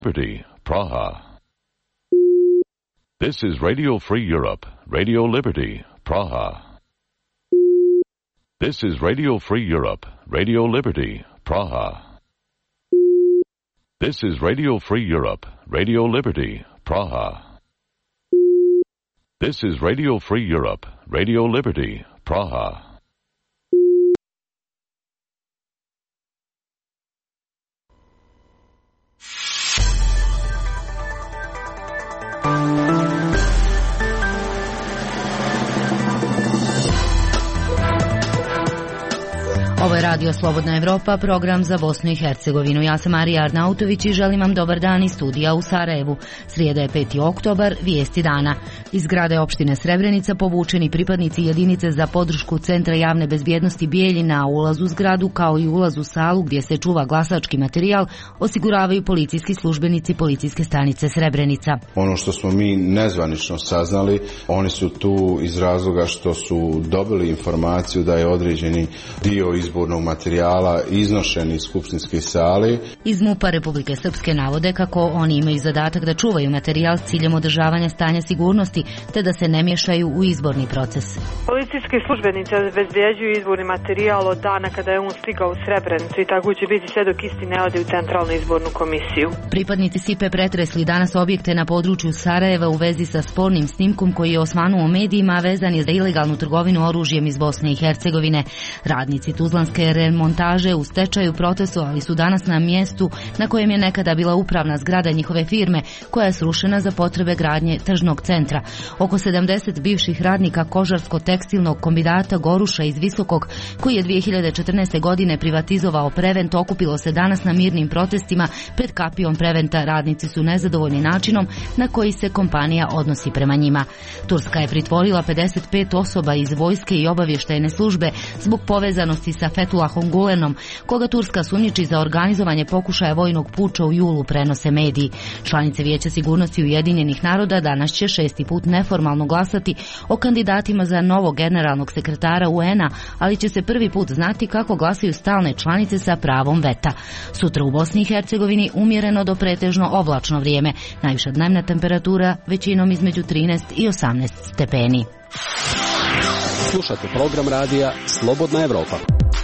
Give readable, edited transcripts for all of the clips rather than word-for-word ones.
Liberty, Praha. This is Radio Free Europe, Radio Liberty, Praha. This is Radio Free Europe, Radio Liberty, Praha. This is Radio Free Europe, Radio Liberty, Praha. This is Radio Free Europe, Radio Liberty, Praha. Ovo je Radio Slobodna Evropa, program za Bosnu i Hercegovinu. Ja sam Marija Arnautović i želim vam dobar dan iz studija u Sarajevu. Srijeda je 5. oktobar, vijesti dana. Iz zgrade opštine Srebrenica povučeni pripadnici jedinice za podršku Centra javne bezbjednosti Bijeljina, ulaz u zgradu kao i ulaz u salu gdje se čuva glasački materijal osiguravaju policijski službenici policijske stanice Srebrenica. Ono što smo mi nezvanično saznali, oni su tu iz razloga što su dobili informaciju da je određeni dio izbornog materijala iznošen iz skupštinske sale. Iz MUP-a Republike Srpske navode kako oni imaju zadatak da čuvaju materijal s ciljem održavanja stanja sigurnosti te da se ne miješaju u izborni proces. Policijski službenici obezbjeđuju izborni materijal od dana kada je on stigao u Srebrenicu i tako će biti sve dok isti ne ode u Centralnu izbornu komisiju. Pripadnici SIPE pretresli danas objekte na području Sarajeva u vezi sa spornim snimkom koji je osvanuo medijima, a vezan je za ilegalnu trgovinu oružjem iz Bosne i Hercegovine. Radnici Tuzlanske remontaže u stečaju protestovali su danas na mjestu na kojem je nekada bila upravna zgrada njihove firme, koja je srušena za potrebe gradnje tržnog centra. Oko 70 bivših radnika kožarsko-tekstilnog kombinata Goruša iz Visokog, koji je 2014. godine privatizovao Prevent, okupilo se danas na mirnim protestima pred kapijom Preventa. Radnici su nezadovoljni načinom na koji se kompanija odnosi prema njima. Turska je pritvorila 55 osoba iz vojske i obavještajne službe zbog povezanosti sa Fethullahom Gulenom, koga Turska sumnjiči za organizovanje pokušaja vojnog puča u julu, prenose mediji. Članice Vijeća sigurnosti Ujedinjenih naroda danas će 6. put neformalno glasati o kandidatima za novog generalnog sekretara UN-a, ali će se prvi put znati kako glasaju stalne članice sa pravom veta. Sutra u Bosni i Hercegovini umjereno do pretežno oblačno vrijeme. Najviša dnevna temperatura većinom između 13 i 18 stepeni. Slušate program radija Slobodna Evropa.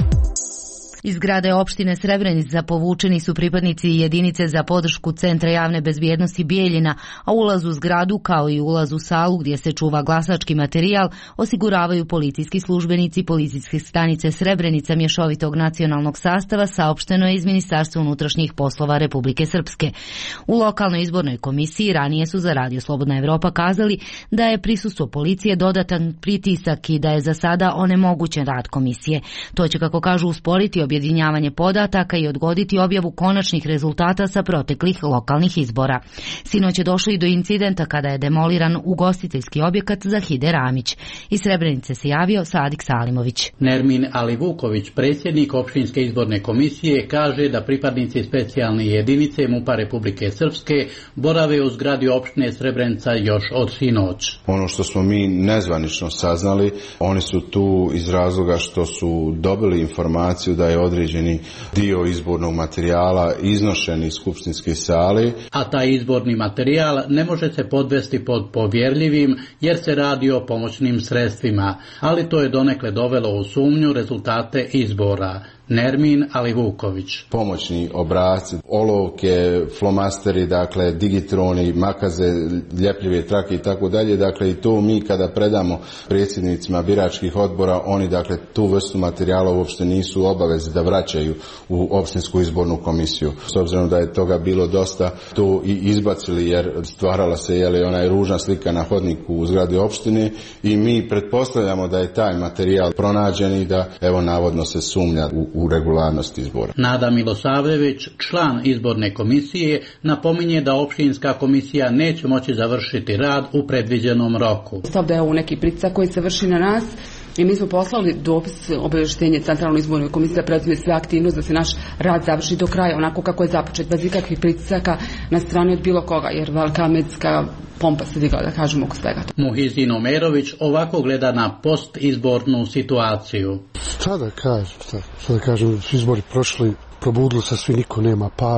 Iz zgrade opštine Srebrenica povučeni su pripadnici jedinice za podršku Centra javne bezbjednosti Bijeljina, a ulaz u zgradu kao i ulaz u salu gdje se čuva glasački materijal osiguravaju policijski službenici policijske stanice Srebrenica mješovitog nacionalnog sastava, saopšteno je iz Ministarstva unutrašnjih poslova Republike Srpske. U lokalnoj izbornoj komisiji ranije su za Radio Slobodna Evropa kazali da je prisustvo policije dodatan pritisak i da je za sada onemogućen rad komisije. To će, kako kažu, usporiti objedinjavanje podataka i odgoditi objavu konačnih rezultata sa proteklih lokalnih izbora. Sinoć je došlo i do incidenta kada je demoliran ugostiteljski objekat Zahide Ramić. Iz Srebrenice se javio Sadik Salimović. Nermin Alivuković, predsjednik opštinske izborne komisije, kaže da pripadnici specijalne jedinice MUP-a Republike Srpske borave u zgradi opštine Srebrenica još od sinoć. Ono što smo mi nezvanično saznali, oni su tu iz razloga što su dobili informaciju da je određeni dio izbornog materijala iznošen iz skupštinske sale. A taj izborni materijal ne može se podvesti pod povjerljivim jer se radi o pomoćnim sredstvima, ali to je donekle dovelo u sumnju rezultate izbora. Nermin Alivuković. Pomoćni obrasci, olovke, flomasteri, dakle digitroni, makaze, ljepljive trake i tako dalje, dakle i to mi kada predamo predsjednicima biračkih odbora, oni dakle tu vrstu materijala uopšte nisu obavezi da vraćaju u opštinsku izbornu komisiju. S obzirom da je toga bilo dosta, to i izbacili jer stvarala se onaj ružna slika na hodniku u zgradi opštine i mi pretpostavljamo da je taj materijal pronađen i da evo navodno se sumnja u regularnost izbora. Nada Milosavljević, član izborne komisije, napominje da opštinska komisija neće moći završiti rad u predviđenom roku. Sad da je ovo neki pritisak koji se vrši na nas i mi smo poslali dopis obavještenje Centralnoj izbornoj komisiji da preuzme sve aktivnosti da se naš rad završi do kraja onako kako je započet, bez ikakvih pritisaka na strani od bilo koga, jer velika medijska pompa se digla, da kažemo, oko svega. Muhizin Omerović ovako gleda na postizbornu situaciju. Šta da kažem, svi izbori prošli, probudili se svi, niko nema para,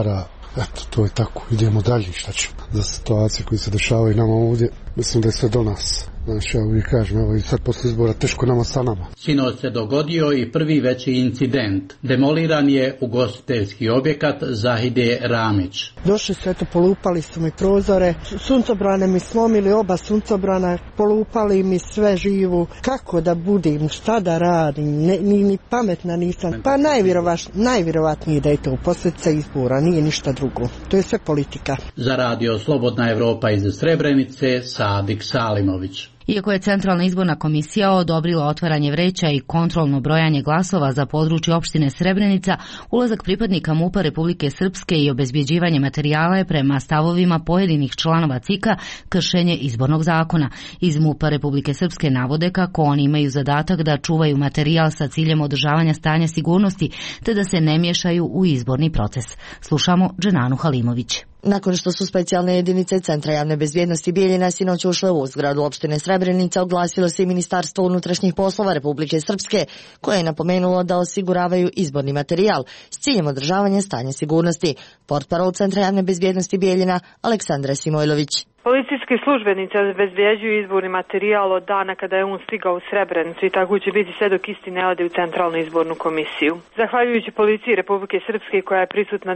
Eto, to je tako, idemo dalje, šta ćemo. Za situacije koje se dešavaju nama ovdje, mislim da je sve do nas. Znači, ja uvijek kažem, evo i sad posle izbora teško nama sa nama. Sinoć se dogodio i prvi veći incident. Demoliran je ugostiteljski objekat Zahide Ramić. Došli su, eto, polupali su mi prozore, suncobrane mi slomili, oba suncobrana, polupali mi sve živu. Kako da budim, šta da radim, ni pametna nisam. Pa najvjerovatnije da je to posljedica izbora, nije ništa drugo. To je sve politika. Za radio Slobodna Evropa iz Srebrenice, Sadik Salimović. Iako je Centralna izborna komisija odobrila otvaranje vreća i kontrolno brojanje glasova za područje opštine Srebrenica, ulazak pripadnika MUP-a Republike Srpske i obezbjeđivanje materijala je prema stavovima pojedinih članova CIK-a kršenje izbornog zakona. Iz MUP-a Republike Srpske navode kako oni imaju zadatak da čuvaju materijal sa ciljem održavanja stanja sigurnosti, te da se ne miješaju u izborni proces. Slušamo Dženanu Halimović. Nakon što su specijalne jedinice Centra javne bezbjednosti Bijeljina sinoć ušle u zgradu opštine Srebrenica, oglasilo se i Ministarstvo unutrašnjih poslova Republike Srpske, koje je napomenulo da osiguravaju izborni materijal s ciljem održavanja stanja sigurnosti. Portparol Centra javne bezbjednosti Bijeljina Aleksandra Simojlović. Policijski službenici obezbjeđuju izborni materijal od dana kada je on stigao u Srebrenicu i tako će biti sve dok istine ode u Centralnu izbornu komisiju. Zahvaljujući policiji Republike Srpske koja je prisutna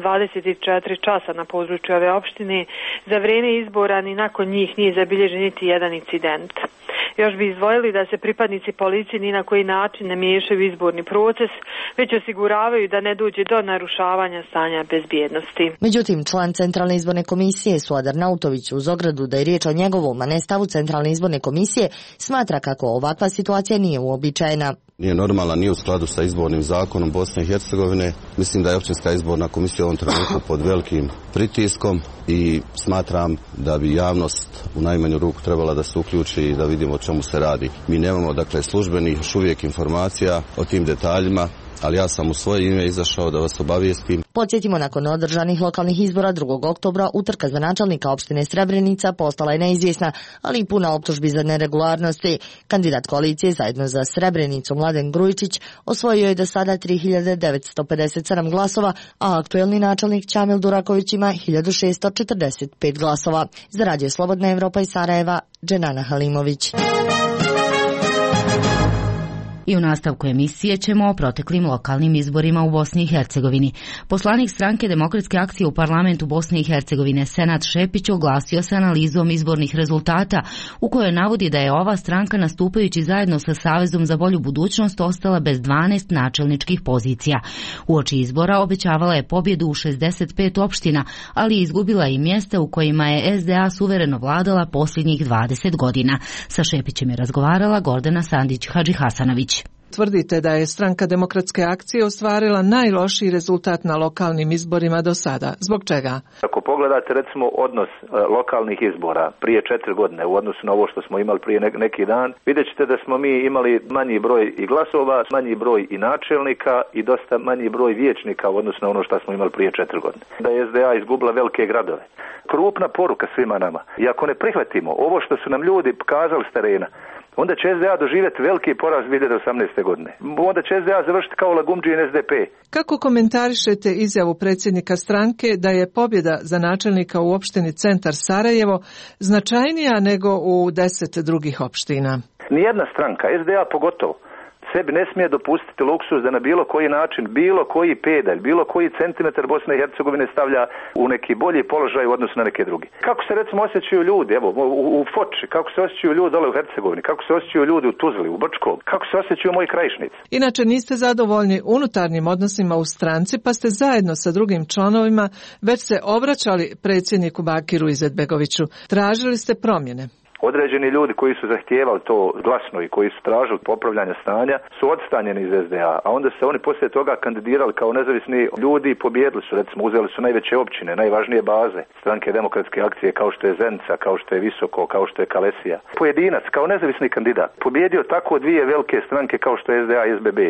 24 časa na području ove opštine, za vrijeme izbora ni nakon njih nije zabilježen niti jedan incident. Još bi izdvojili da se pripadnici policije ni na koji način ne miješaju u izborni proces, već osiguravaju da ne dođe do narušavanja stanja bezbjednosti. Međutim, član Centralne izborne komisije Suadar Nautović uz ogradu da je riječ o njegovom, a ne stavu Centralne izborne komisije, smatra kako ovakva situacija nije uobičajena. Nije normalna, nije u skladu sa izbornim zakonom Bosne i Hercegovine. Mislim da je općinska izborna komisija u ovom trenutku pod velikim pritiskom i smatram da bi javnost u najmanju ruku trebala da se uključi i da vidimo o čemu se radi. Mi nemamo, službenih još uvijek informacija o tim detaljima, ali ja sam u svoje ime izašao da vas obavijestim. Podsjetimo, nakon održanih lokalnih izbora 2. oktobra utrka za načelnika opštine Srebrenica postala je neizvjesna, ali i puna optužbi za neregularnosti. Kandidat koalicije Zajedno za Srebrenicu Mladen Grujičić osvojio je do sada 3957 glasova, a aktuelni načelnik Ćamil Duraković ima 1645 glasova. Za radio Slobodna Evropa iz Sarajeva, Dženana Halimović. I u nastavku emisije ćemo o proteklim lokalnim izborima u Bosni i Hercegovini. Poslanik stranke Demokratske akcije u parlamentu Bosne i Hercegovine Senad Šepić oglasio se analizom izbornih rezultata u kojoj navodi da je ova stranka nastupajući zajedno sa Savezom za bolju budućnost ostala bez 12 načelničkih pozicija. Uoči izbora obećavala je pobjedu u 65 opština, ali izgubila i mjesta u kojima je SDA suvereno vladala posljednjih 20 godina. Sa Šepićem je razgovarala Gordana Sandić-Hadži Hasanović. Tvrdite da je stranka Demokratske akcije ostvarila najlošiji rezultat na lokalnim izborima do sada. Zbog čega? Ako pogledate recimo odnos lokalnih izbora prije 4 godine u odnosu na ovo što smo imali prije neki dan, vidjet ćete da smo mi imali manji broj i glasova, manji broj i načelnika i dosta manji broj vijećnika u odnosu na ono što smo imali prije 4 godine. Da je SDA izgubila velike gradove. Krupna poruka svima nama. I ako ne prihvatimo ovo što su nam ljudi kazali s terena, onda će SDA doživjeti veliki poraz 2018. godine. Onda će SDA završiti kao Lagumdžin SDP. Kako komentarišete izjavu predsjednika stranke da je pobjeda za načelnika u opštini Centar Sarajevo značajnija nego u 10 drugih opština? Nijedna stranka, SDA pogotovo, sebi ne smije dopustiti luksuz da na bilo koji način, bilo koji pedalj, bilo koji centimetar Bosne i Hercegovine stavlja u neki bolji položaj u odnosu na neke druge. Kako se recimo osjećaju ljudi, evo u Foči, kako se osjećaju ljudi dole u Hercegovini, kako se osjećaju ljudi u Tuzli, u Brčkom, kako se osjećaju moji krajišnici. Inače niste zadovoljni unutarnjim odnosima u stranci, pa ste zajedno sa drugim članovima već se obraćali predsjedniku Bakiru Izetbegoviću. Tražili ste promjene. Određeni ljudi koji su zahtijevali to glasno i koji su tražili popravljanje stanja su odstanjeni iz SDA, a onda se oni poslije toga kandidirali kao nezavisni ljudi i pobjedili su, recimo uzeli su najveće općine, najvažnije baze stranke Demokratske akcije kao što je Zenica, kao što je Visoko, kao što je Kalesija. Pojedinac kao nezavisni kandidat pobjedio tako dvije velike stranke kao što je SDA i SBB.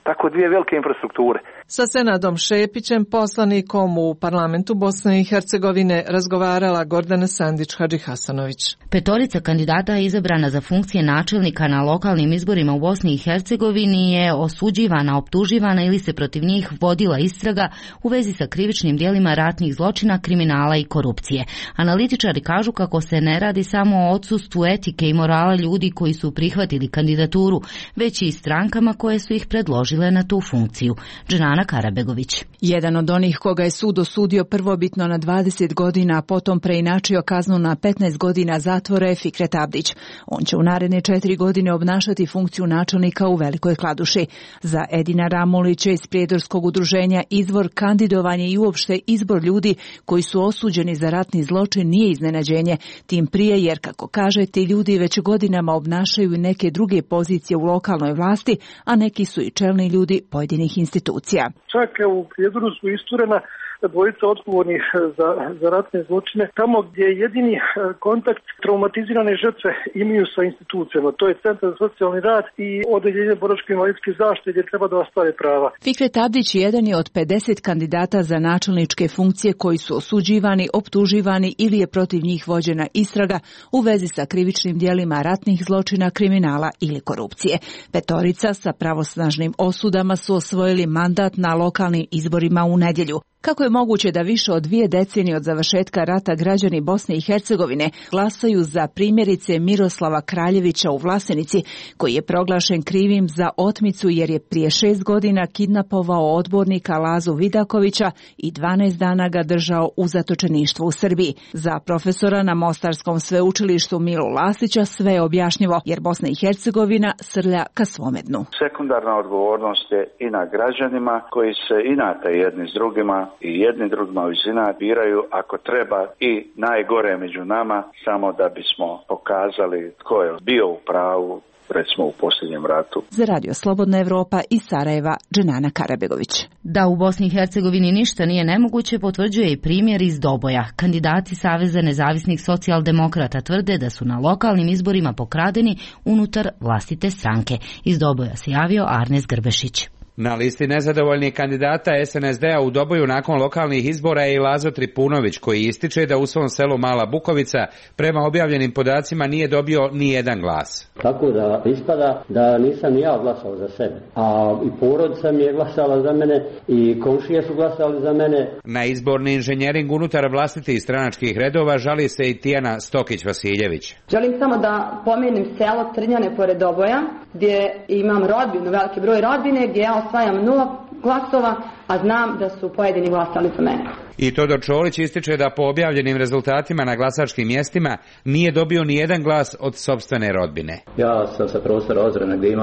tako dvije velike infrastrukture. Sa Senadom Šepićem, poslanikom u parlamentu Bosne i Hercegovine, razgovarala Gordana Sandić-Hadži Hasanović. Petorica kandidata izabrana za funkcije načelnika na lokalnim izborima u Bosni i Hercegovini je osuđivana, optuživana ili se protiv njih vodila istraga u vezi sa krivičnim djelima ratnih zločina, kriminala i korupcije. Analitičari kažu kako se ne radi samo o odsustvu etike i morala ljudi koji su prihvatili kandidaturu, već i strankama koje su ih predložile na tu funkciju. Dženana Karabegović. Jedan od onih koga je sud osudio prvobitno na 20 godina, a potom preinačio kaznu na 15 godina zatvora je Fikret Abdić. On će u naredne 4 godine obnašati funkciju načelnika u Velikoj Kladuši. Za Edina Ramulića iz Prijedorskog udruženja Izvor, kandidovanje i uopšte izbor ljudi koji su osuđeni za ratni zločin nije iznenađenje, tim prije jer, kako kaže, ti ljudi već godinama obnašaju neke druge pozicije u lokalnoj vlasti, a neki su i čelni ljudi pojedinih institucija. Čak u Prijedoru su isturena dvojica odgovornih za ratne zločine, tamo gdje jedini kontakt traumatizirane žrtve imaju sa institucijama. To je Centar za socijalni rad i odeljenje boračko-invalidske zaštite gdje treba da ostvare prava. Fikret Abdić jedan je od 50 kandidata za načelničke funkcije koji su osuđivani, optuživani ili je protiv njih vođena istraga u vezi sa krivičnim djelima ratnih zločina, kriminala ili korupcije. Petorica sa pravosnažnim osudama su osvojili mandat na lokalnim izborima u nedjelju. Kako je moguće da više od 2 decenije od završetka rata građani Bosne i Hercegovine glasaju za primjerice Miroslava Kraljevića u Vlasenici, koji je proglašen krivim za otmicu jer je prije 6 godina kidnapovao odbornika Lazu Vidakovića i 12 dana ga držao u zatočeništvu u Srbiji? Za profesora na Mostarskom sveučilištu Milu Lasića sve je objašnjivo, jer Bosna i Hercegovina srlja ka svome dnu. Sekundarna odgovornost je i na građanima koji se inate jedni s drugima i jedni drugima iz inat biraju ako treba i najgore među nama, samo da bismo pokazali tko je bio u pravu, recimo u posljednjem ratu. Za Radio Slobodna Evropa iz Sarajeva, Dženana Karabegović. Da u Bosni i Hercegovini ništa nije nemoguće potvrđuje i primjer iz Doboja. Kandidati Saveza nezavisnih socijaldemokrata tvrde da su na lokalnim izborima pokradeni unutar vlastite stranke. Iz Doboja se javio Arnes Grbešić. Na listi nezadovoljnih kandidata SNSD-a u Doboju nakon lokalnih izbora je i Lazo Tripunović, koji ističe da u svom selu Mala Bukovica prema objavljenim podacima nije dobio ni jedan glas. Tako da ispada da nisam ja glasao za sebe, a i porodica mi je glasala za mene i komšije su glasali za mene. Na izborni inženjering unutar vlastitih stranačkih redova žali se i Tijana Stokić-Vasiljević. Želim samo da pomenem selo Trnjane pored Doboja, gdje imam rodbinu, veliki broj rodbine, gdje ja osvajam 0 glasova, a znam da su pojedini glasali za mene. I Todor Čolić ističe da po objavljenim rezultatima na glasačkim mjestima nije dobio ni jedan glas od sopstvene rodbine. Ja sam sa prostora Ozrena gdje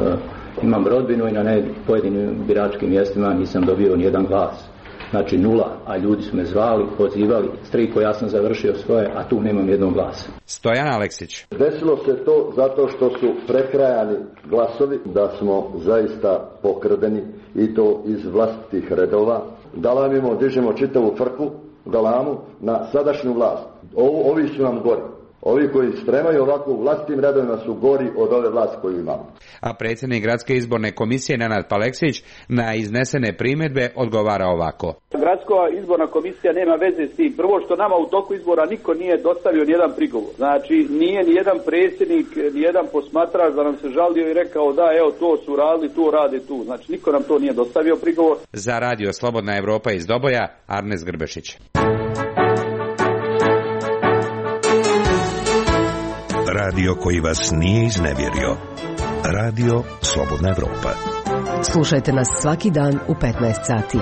imam rodbinu i na pojedinim biračkim mjestima nisam dobio ni jedan glas. Znači 0, a ljudi su me zvali, pozivali, striko ja sam završio svoje, a tu nemam jednog glasa. Stojan Aleksić. Desilo se to zato što su prekrajani glasovi, da smo zaista pokradeni i to iz vlastitih redova. Dalamimo, dižemo čitavu frku, galamu na sadašnju vlast. Ovi su nam gori. Ovi koji stremaju ovako u vlastitim redovima su gori od ove vlasti koju imamo. A predsjednik Gradske izborne komisije Nenad Paleksić na iznesene primjedbe odgovara ovako. Gradska izborna komisija nema veze s tim. Prvo što nama u toku izbora niko nije dostavio nijedan prigovor. Znači nije nijedan predsjednik, nijedan posmatrač da nam se žalio i rekao da evo to su radili, to rade tu. Znači niko nam to nije dostavio prigovor. Za Radio Slobodna Evropa iz Doboja, Arnes Grbešić. Radio koji vas nije iznevjerio. Radio Slobodna Evropa. Slušajte nas svaki dan u 15 sati.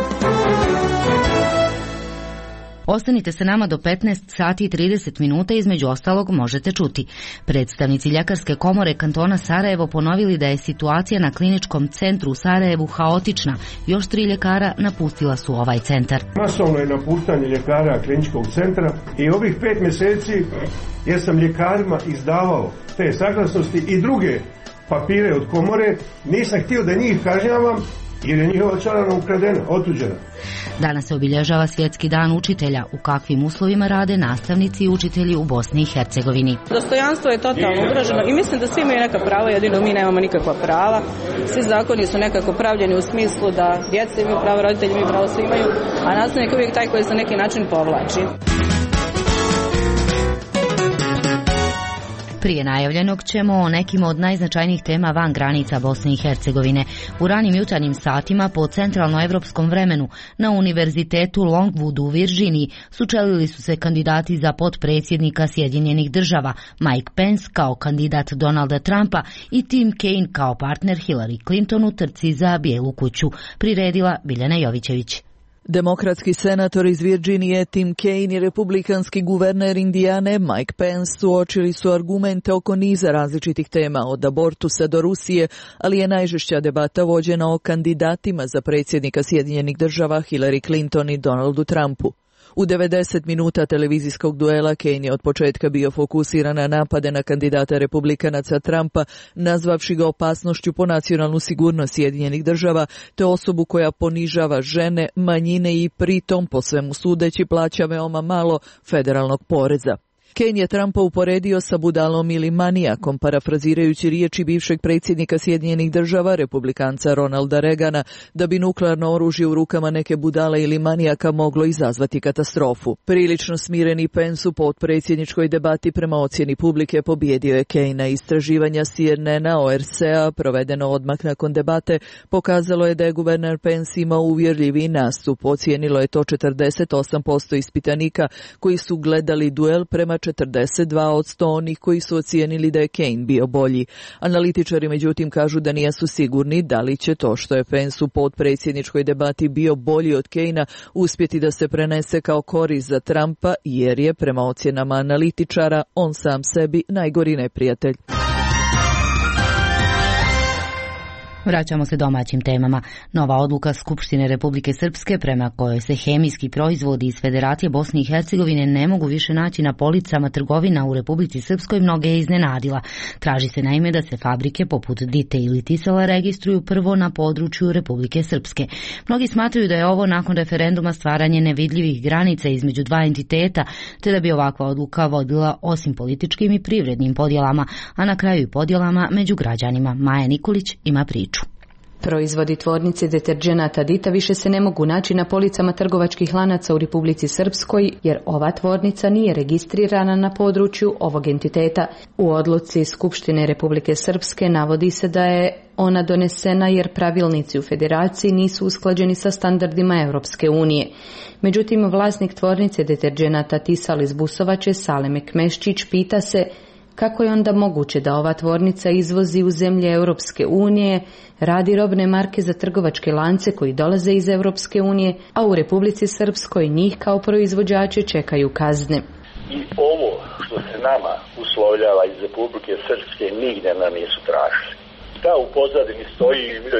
Ostanite sa nama do 15 sati i 30 minuta, između ostalog možete čuti. Predstavnici Ljekarske komore kantona Sarajevo ponovili da je situacija na kliničkom centru u Sarajevu haotična. Još 3 ljekara napustila su ovaj centar. Masovno je napuštanje ljekara kliničkog centra i ovih 5 mjeseci ja sam ljekarima izdavao te saglasnosti i druge papire od komore. Nisam htio da njih kažnjavam jer je njihova čarana ukradena, otuđena. Danas se obilježava Svjetski dan učitelja. U kakvim uslovima rade nastavnici i učitelji u Bosni i Hercegovini? Dostojanstvo je totalno ugroženo i mislim da svi imaju neka prava, jedino mi nemamo nikakva prava. Svi zakoni su nekako pravljeni u smislu da djeca imaju pravo, roditelji imaju pravo, svi imaju, a nastavnik je uvijek taj koji se na neki način povlači. Prije najavljenog ćemo o nekim od najznačajnijih tema van granica Bosne i Hercegovine. U ranim jutarnjim satima po centralnoevropskom vremenu na Univerzitetu Longwood u Virdžiniji sučelili su se kandidati za potpredsjednika Sjedinjenih država, Mike Pence kao kandidat Donalda Trumpa i Tim Kaine kao partner Hillary Clinton u trci za Bijelu kuću, priredila Biljana Jovićević. Demokratski senator iz Virdžinije Tim Kaine i republikanski guverner Indijane Mike Pence suočili su argumente oko niza različitih tema, od abortusa do Rusije, ali je najžešća debata vođena o kandidatima za predsjednika Sjedinjenih država Hillary Clinton i Donaldu Trumpu. U 90 minuta televizijskog duela Kaine je od početka bio fokusiran na napade na kandidata republikanaca Trumpa, nazvavši ga opasnošću po nacionalnu sigurnost Sjedinjenih država, te osobu koja ponižava žene, manjine i pritom, po svemu sudeći, plaća veoma malo federalnog poreza. Kaine je Trumpa uporedio sa budalom ili manijakom, parafrazirajući riječi bivšeg predsjednika Sjedinjenih država, republikanca Ronalda Reagana, da bi nuklearno oružje u rukama neke budale ili manijaka moglo izazvati katastrofu. Prilično smireni Pence u potpredsjedničkoj debati prema ocjeni publike pobjedio je Kaine. Istraživanja CNN-a ORC-a, provedeno odmah nakon debate, pokazalo je da je guverner Pence imao uvjerljiviji nastup. Ocijenilo je to 48% ispitanika koji su gledali duel prema 42 od 100 onih koji su ocijenili da je Kaine bio bolji. Analitičari međutim kažu da nisu sigurni da li će to što je Pence u potpredsjedničkoj debati bio bolji od Kainea uspjeti da se prenese kao korist za Trumpa, jer je prema ocjenama analitičara on sam sebi najgori neprijatelj. Vraćamo se domaćim temama. Nova odluka Skupštine Republike Srpske prema kojoj se hemijski proizvodi iz Federacije Bosne i Hercegovine ne mogu više naći na policama trgovina u Republici Srpskoj mnoge je iznenadila. Traži se naime da se fabrike poput Dite ili Tisela registruju prvo na području Republike Srpske. Mnogi smatraju da je ovo nakon referenduma stvaranje nevidljivih granica između dva entiteta, te da bi ovakva odluka vodila osim političkim i privrednim podjelama, a na kraju i podjelama među građanima. Maja Nikolić ima priču. Proizvodi tvornice deterdženata Dita više se ne mogu naći na policama trgovačkih lanaca u Republici Srpskoj, jer ova tvornica nije registrirana na području ovog entiteta. U odluci Skupštine Republike Srpske navodi se da je ona donesena jer pravilnici u Federaciji nisu usklađeni sa standardima Europske unije. Međutim, vlasnik tvornice deterdženata Tisal iz Busovače, Saleme Kmeščić, pita se kako je onda moguće da ova tvornica izvozi u zemlje Europske unije, radi robne marke za trgovačke lance koji dolaze iz Europske unije, a u Republici Srpskoj njih kao proizvođače čekaju kazne. I ovo što se nama uslovljava iz Republike Srpske nigdje nam nisu tražili. Da, u pozadini stoji,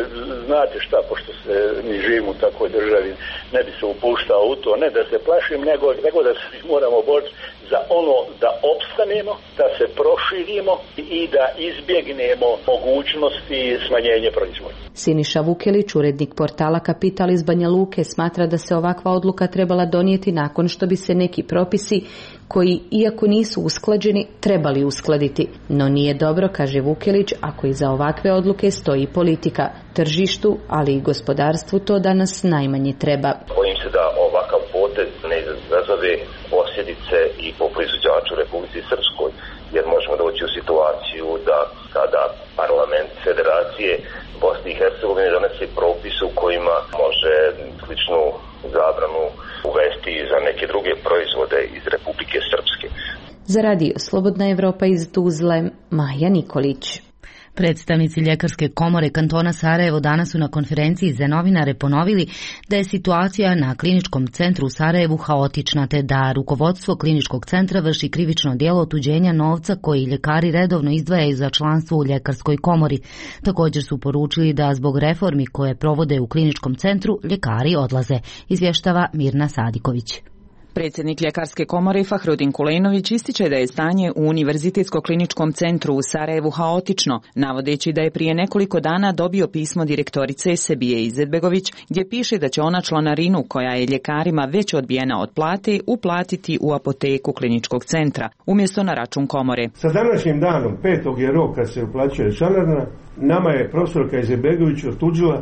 znate šta, pošto se mi živimo u takvoj državi, ne bi se upuštao u to, ne da se plašim, nego da se moramo boriti za ono da opstanemo, da se proširimo i da izbjegnemo mogućnosti smanjenja proizvodnje. Siniša Vukelić, urednik portala Kapital iz Banja Luke, smatra da se ovakva odluka trebala donijeti nakon što bi se neki propisi koji, iako nisu usklađeni, trebali uskladiti. No nije dobro, kaže Vukelić, ako iza ovakve odluke stoji politika. Tržištu, ali i gospodarstvu to danas najmanje treba. Bojim se da ovakav potez ne izazove posljedice i po proizvođaču u Republici Srpskoj, jer možemo doći u situaciju da kada parlament Federacije Bosne i Hercegovine donese propis u kojima može sličnu zabranu uvesti za neke druge proizvode iz Republike Srpske. Za radio Slobodna Evropa iz Tuzle, Maja Nikolić. Predstavnici Ljekarske komore kantona Sarajevo danas su na konferenciji za novinare ponovili da je situacija na kliničkom centru u Sarajevu haotična, te da rukovodstvo kliničkog centra vrši krivično djelo otuđenja novca koji ljekari redovno izdvajaju za članstvo u Ljekarskoj komori. Također su poručili da zbog reformi koje provode u kliničkom centru ljekari odlaze, izvještava Mirna Sadiković. Predsjednik Ljekarske komore Fahrudin Kulenović ističe da je stanje u Univerzitetsko-kliničkom centru u Sarajevu haotično, navodeći da je prije nekoliko dana dobio pismo direktorice Sebije Izetbegović gdje piše da će ona članarinu koja je ljekarima već odbijena od plate uplatiti u apoteku kliničkog centra, umjesto na račun komore. Sa današnjim danom, 5. je rok kad se uplaćuje članarina, nama je profesorka Izetbegović otuđila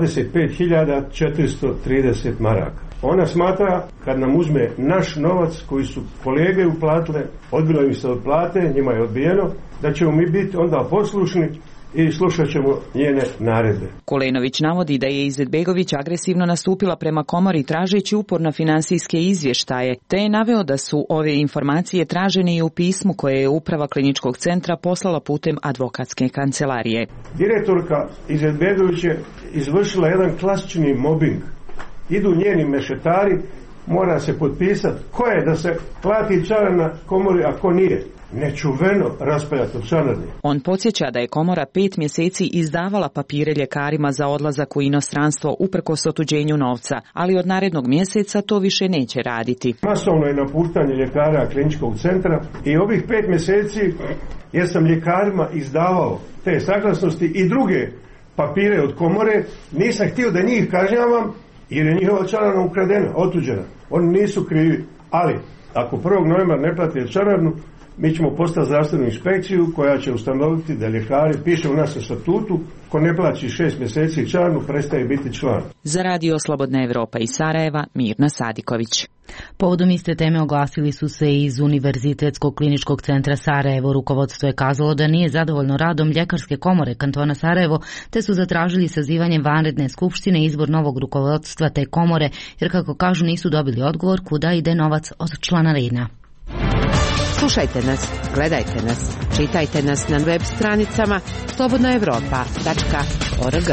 25.430 maraka. Ona smatra, kad nam uzme naš novac koji su kolege uplatile, odbilo im se od plate, njima je odbijeno, da ćemo mi biti onda poslušni i slušat ćemo njene naredbe. Kulenović navodi da je Izetbegović agresivno nastupila prema komori tražeći uporno finansijske izvještaje, te je naveo da su ove informacije tražene i u pismu koje je uprava kliničkog centra poslala putem advokatske kancelarije. Direktorka Izetbegović je izvršila jedan klasični mobbing. Idu njeni mešetari, mora se potpisati ko je da se plati članarina komori, a ko nije. Nečuveno raspravljati o članarini. On podsjeća da je komora 5 mjeseci izdavala papire ljekarima za odlazak u inostranstvo uprkos otuđenju novca, ali od narednog mjeseca to više neće raditi. Masovno je napuštanje ljekara kliničkog centra i ovih 5 mjeseci jer sam ljekarima izdavao te saglasnosti i druge papire od komore, nisam htio da njih kažnjavam jer je njihova članarina ukradena, otuđena. Oni nisu krivi, ali ako 1. novembra ne plate članarinu, mi ćemo postati zdravstvenu inspekciju koja će ustanoviti da ljekari, piše u nas u statutu, ko ne plaći 6 mjeseci članarinu, prestaje biti član. Za Radio Slobodna Evropa iz Sarajeva, Mirna Sadiković. Povodom iste teme oglasili su se iz Univerzitetskog kliničkog centra Sarajevo. Rukovodstvo je kazalo da nije zadovoljno radom Ljekarske komore kantona Sarajevo, te su zatražili sazivanje vanredne skupštine i izbor novog rukovodstva te komore, jer kako kažu nisu dobili odgovor kuda ide novac od članarina. Slušajte nas, gledajte nas, čitajte nas na web stranicama slobodnaevropa.org.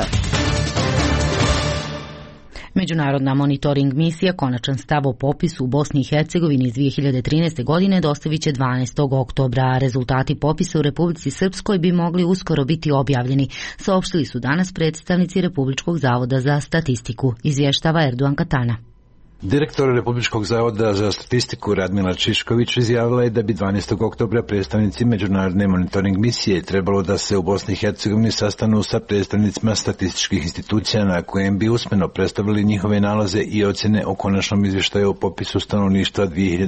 Međunarodna monitoring misija konačan stav o popisu u Bosni i Hercegovini iz 2013. godine dostavit će 12. oktobra. Rezultati popisa u Republici Srpskoj bi mogli uskoro biti objavljeni, saopštili su danas predstavnici Republičkog zavoda za statistiku, izvještava Erduan Katana. Direktor Republičkog zavoda za statistiku Radmila Čišković izjavila je da bi 12. oktobra predstavnici međunarodne monitoring misije trebalo da se u Bosni i Hercegovini sastanu sa predstavnicima statističkih institucija na kojem bi usmeno predstavili njihove nalaze i ocjene o konačnom izvještaju o popisu stanovništva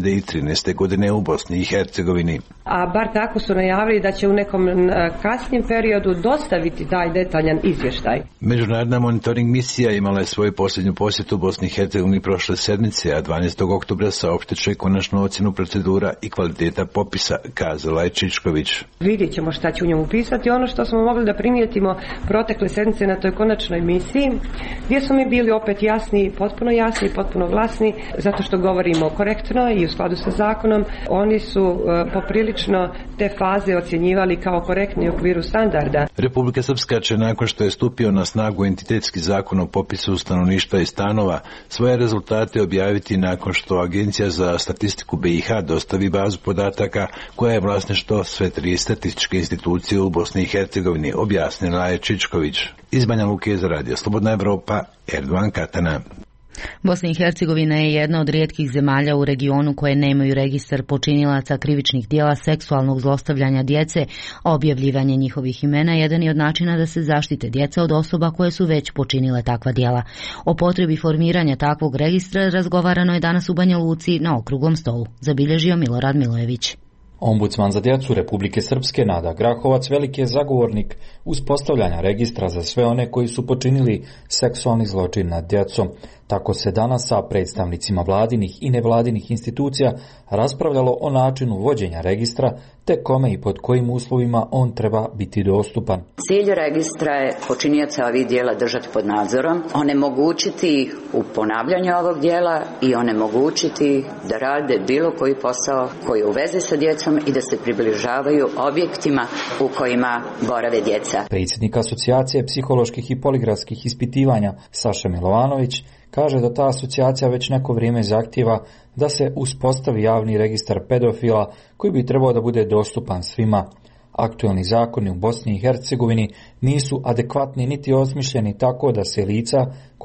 2013. godine u Bosni i Hercegovini. A bar tako su najavili da će u nekom kasnijem periodu dostaviti taj detaljan izvještaj. Međunarodna monitoring misija imala je svoju posljednju posjetu u Bosni i Hercegovini prošle sedmice, a 12. oktobra saopštit će konačnu ocjenu procedura i kvaliteta popisa, kazala je Čičković. Vidjet ćemo šta će u njemu pisati. Ono što smo mogli da primijetimo protekle sedmice na toj konačnoj misiji, gdje su mi bili opet jasni, potpuno glasni, zato što govorimo korektno i u skladu sa zakonom. Oni su poprilično te faze ocjenjivali kao korektni u okviru standarda. Republika Srpska će nakon što je stupio na snagu entitetski zakon o popisu stanovništva i stanova svoje rezultate objaviti nakon što Agencija za statistiku BiH dostavi bazu podataka koja je vlasništvo sve 3 statističke institucije u Bosni i Hercegovini, objasnila je Čičković. Iz Banja Luke za Radio Slobodna Evropa, Erdogan Katana. Bosna i Hercegovina je jedna od rijetkih zemalja u regionu koje nemaju registar počinilaca krivičnih djela seksualnog zlostavljanja djece. Objavljivanje njihovih imena jedan je od načina da se zaštite djeca od osoba koje su već počinile takva djela. O potrebi formiranja takvog registra razgovarano je danas u Banja Luci na okruglom stolu, zabilježio Milorad Milojević. Ombudsman za djecu Republike Srpske Nada Grahovac veliki je zagovornik uspostavljanja registra za sve one koji su počinili seksualni zločin nad djecom. Tako se danas sa predstavnicima vladinih i nevladinih institucija raspravljalo o načinu vođenja registra, te kome i pod kojim uslovima on treba biti dostupan. Cilj registra je počinioca ovih djela držati pod nadzorom, onemogućiti ih u ponavljanju ovog djela i onemogućiti da rade bilo koji posao koji je u vezi sa djecom i da se približavaju objektima u kojima borave djeca. Predsjednik Asocijacije psiholoških i poligrafskih ispitivanja Saša Milovanović kaže da ta asocijacija već neko vrijeme zahtijeva da se uspostavi javni registar pedofila koji bi trebao da bude dostupan svima. Aktualni zakoni u Bosni i Hercegovini nisu adekvatni niti osmišljeni tako da se lica koja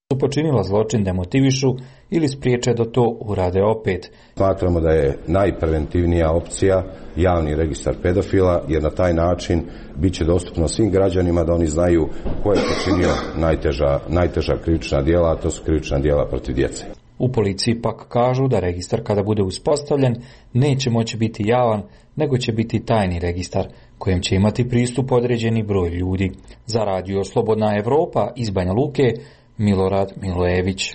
su počinila zločin demotivišu ili spriječe da to urade opet. Smatramo da je najpreventivnija opcija javni registar pedofila, jer na taj način bit će dostupno svim građanima da oni znaju ko je počinio najteža krivična djela, a to su krivična djela protiv djece. U policiji pak kažu da registar kada bude uspostavljen neće moći biti javan, nego će biti tajni registar kojem će imati pristup određeni broj ljudi. Za radio Slobodna Evropa iz Banja Luke, Milorad Milojević.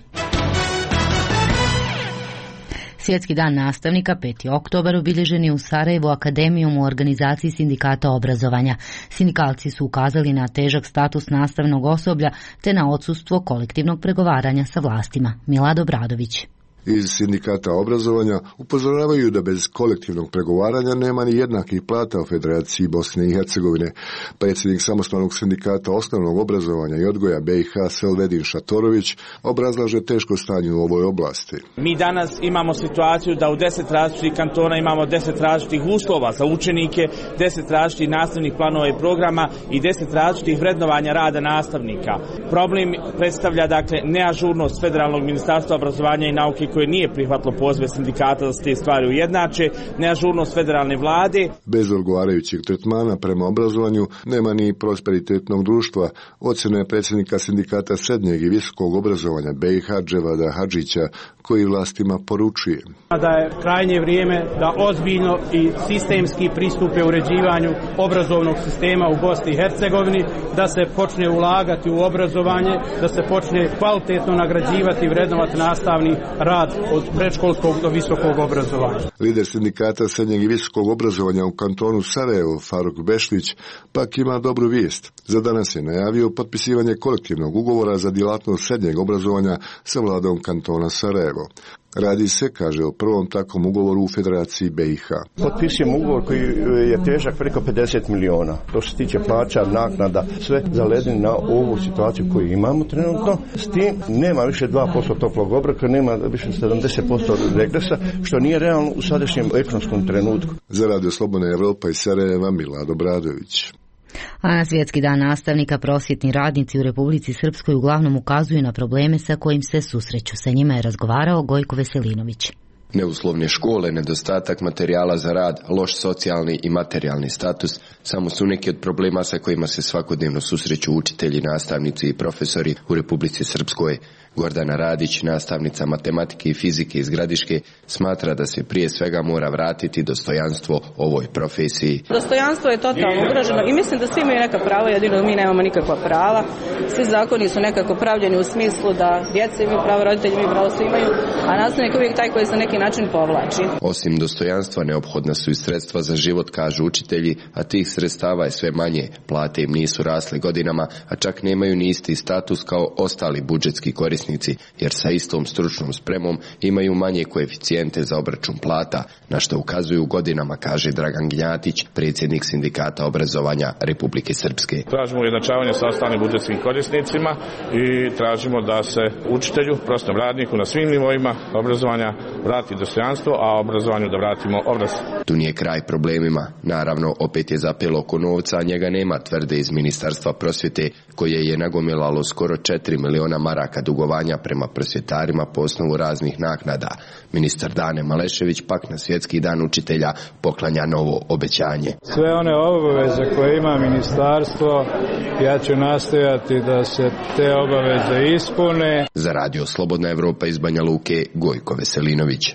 Svjetski dan nastavnika 5. oktobar obilježen je u Sarajevu akademijom u organizaciji sindikata obrazovanja. Sindikalci su ukazali na težak status nastavnog osoblja te na odsustvo kolektivnog pregovaranja sa vlastima. Milad Obradović. Iz sindikata obrazovanja upozoravaju da bez kolektivnog pregovaranja nema ni jednakih plata u Federaciji Bosne i Hercegovine. Predsjednik samostalnog sindikata osnovnog obrazovanja i odgoja BiH Selvedin Šatorović obrazlaže teško stanje u ovoj oblasti. Mi danas imamo situaciju da u 10 različitih kantona imamo 10 različitih uslova za učenike, 10 različitih nastavnih planova i programa i 10 različitih vrednovanja rada nastavnika. Problem predstavlja neažurnost Federalnog ministarstva obrazovanja i nauke koje nije prihvatilo pozive sindikata da se te stvari ujednače, neažurnost federalne vlade. Bez odgovarajućeg tretmana prema obrazovanju nema ni prosperitetnog društva, ocjena predsjednika sindikata srednjeg i visokog obrazovanja BiH Dževada Hadžića, koji vlastima poručuje. Da je krajnje vrijeme da ozbiljno i sistemski pristupe uređivanju obrazovnog sistema u Bosni i Hercegovini, da se počne ulagati u obrazovanje, da se počne kvalitetno nagrađivati i vrednovati nastavni rad od predškolskog do visokog obrazovanja. Lider sindikata srednjeg i visokog obrazovanja u kantonu Sarajevo, Faruk Bešlić, pak ima dobru vijest. Za danas je najavio potpisivanje kolektivnog ugovora za djelatnost srednjeg obrazovanja sa vladom kantona Sarajevo. Radi se, kaže, o prvom takvom ugovoru u Federaciji BiH. Potpisujemo ugovor koji je težak preko 50 miliona. To se tiče plaća, naknada, sve zaledeni na ovu situaciju koju imamo trenutno. S tim nema više 2% toplog obroka, nema više 70% regresa, što nije realno u sadašnjem ekonomskom trenutku. Za Radio Slobodna Evropa iz Sarajeva, Milad Obradović. A na Svjetski dan nastavnika prosvjetni radnici u Republici Srpskoj uglavnom ukazuju na probleme sa kojim se susreću. Sa njima je razgovarao Gojko Veselinović. Neuslovne škole, nedostatak materijala za rad, loš socijalni i materijalni status samo su neki od problema sa kojima se svakodnevno susreću učitelji, nastavnici i profesori u Republici Srpskoj. Gordana Radić, nastavnica matematike i fizike iz Gradiške, smatra da se prije svega mora vratiti dostojanstvo ovoj profesiji. Dostojanstvo je totalno ugroženo i mislim da svi imaju neka prava, jedino mi nemamo nikakva prava. Svi zakoni su nekako pravljeni u smislu da djeca imaju pravo, roditelji imaju pravo, svi imaju, a nastavnik je uvijek taj koji se neki način povlači. Osim dostojanstva, neophodna su i sredstva za život, kažu učitelji, a tih sredstava je sve manje. Plate im nisu rasle godinama, a čak nemaju ni isti status kao ostali budžetski korisnici, jer sa istom stručnom spremom imaju manje koeficijente za obračun plata, na što ukazuju godinama, kaže Dragan Gnjatić, predsjednik sindikata obrazovanja Republike Srpske. Tražimo ujednačavanje sa ostalim budžetskim korisnicima i tražimo da se učitelju, prostom radniku na svim nivoima obrazovanja vrati dostojanstvo, a obrazovanju da vratimo obraz. Tu nije kraj problemima. Naravno, opet je zapelo oko novca, a njega nema, tvrde iz Ministarstva prosvjete, koje je nagomilalo skoro 4 miliona maraka dugovanja prema prosvjetarima po osnovu raznih naknada. Ministar Dane Malešević pak na Svjetski dan učitelja poklanja novo obećanje. Sve one obaveze koje ima ministarstvo, ja ću nastojati da se te obaveze ispune. Za Radio Slobodna Evropa iz Banja Luke, Gojko Veselinović.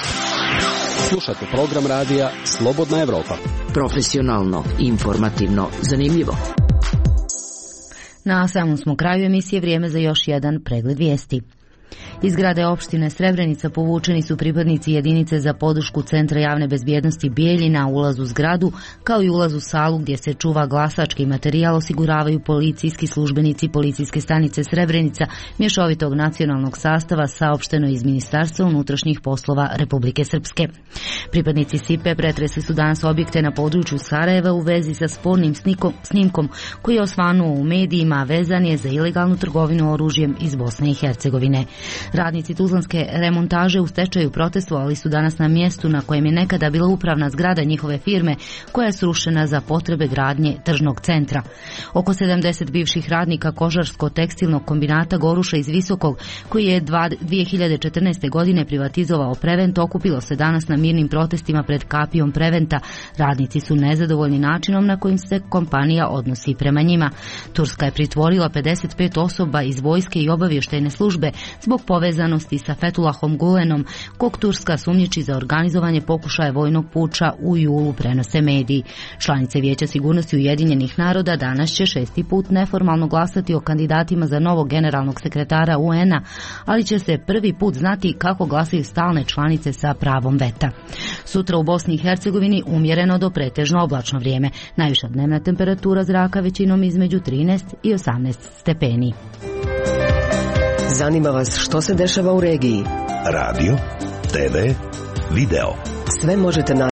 Slušate program radija Slobodna Evropa. Profesionalno, informativno, zanimljivo. Na samom smo kraju emisije, vrijeme za još jedan pregled vijesti. Iz zgrade opštine Srebrenica povučeni su pripadnici jedinice za podršku Centra javne bezbjednosti Bijeljina. Ulaz u zgradu kao i ulaz u salu gdje se čuva glasački materijal osiguravaju policijski službenici policijske stanice Srebrenica mješovitog nacionalnog sastava, saopšteno iz Ministarstva unutrašnjih poslova Republike Srpske. Pripadnici SIPE pretresli su danas objekte na području Sarajeva u vezi sa spornim snimkom koji je osvanuo u medijima, vezan je za ilegalnu trgovinu oružjem iz Bosne i Hercegovine. Radnici tuzlanske remontaže u stečaju protestovali su danas na mjestu na kojem je nekada bila upravna zgrada njihove firme, koja je srušena za potrebe gradnje tržnog centra. Oko 70 bivših radnika kožarsko-tekstilnog kombinata Goruša iz Visokog, koji je 2014. godine privatizovao Prevent, okupilo se danas na mirnim protestima pred kapijom Preventa. Radnici su nezadovoljni načinom na kojim se kompanija odnosi prema njima. Turska je pritvorila 55 osoba iz vojske i obavještajne službe zbog povezanosti sa Fethullahom Gulenom, kog Turska sumnjiči za organizovanje pokušaja vojnog puča u julu, prenose mediji. Članice Vijeća sigurnosti Ujedinjenih naroda danas će 6. put neformalno glasati o kandidatima za novog generalnog sekretara UN-a, ali će se prvi put znati kako glasaju stalne članice sa pravom veta. Sutra u Bosni i Hercegovini umjereno do pretežno oblačno vrijeme. Najviša dnevna temperatura zraka većinom između 13 i 18 stepeni. Zanima vas što se dešava u regiji? Radio, TV, video. Sve možete